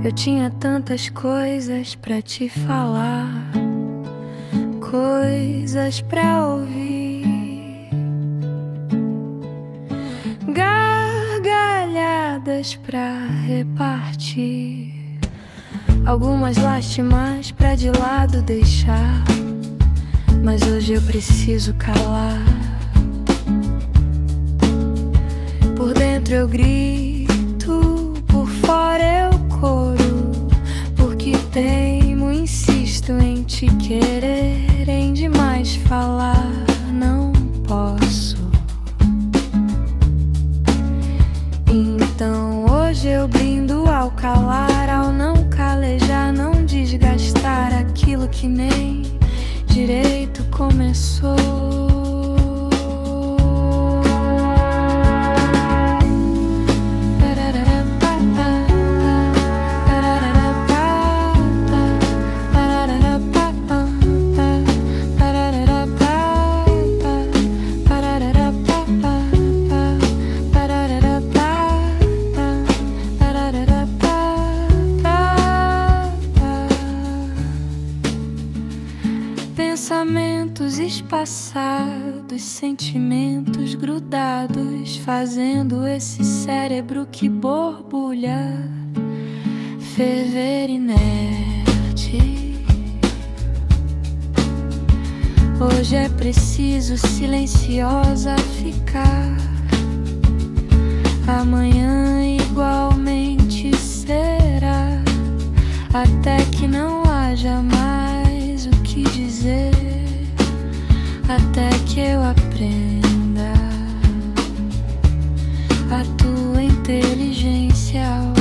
Eu tinha tantas coisas pra te falar, coisas pra ouvir, gargalhadas pra repartir, algumas lástimas pra de lado deixar. Mas hoje eu preciso calar. Por dentro eu grito, por fora eu coro, porque teimo, insisto em te querer, em demais falar não posso. Então hoje eu brindo ao calar, ao não calejar, não desgastar aquilo que nem direito começou. Pensamentos espaçados, sentimentos grudados, fazendo esse cérebro que borbulha ferver inerte. Hoje é preciso silenciosa ficar, amanhã igualmente será, até que não haja mais o que dizer, até que eu aprenda a tua inteligência.